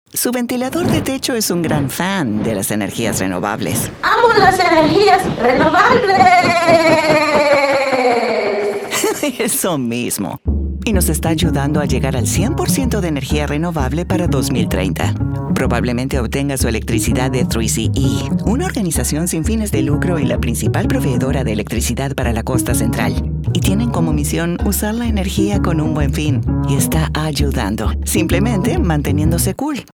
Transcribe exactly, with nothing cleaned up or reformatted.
Su ventilador de techo es un gran fan de las energías renovables. ¡Amo las energías renovables! Eso mismo. Y nos está ayudando a llegar al cien por ciento de energía renovable para dos mil treinta. Probablemente obtenga su electricidad de tres C E, una organización sin fines de lucro y la principal proveedora de electricidad para la costa central. Y tienen como misión usar la energía con un buen fin. Y está ayudando, simplemente manteniéndose cool.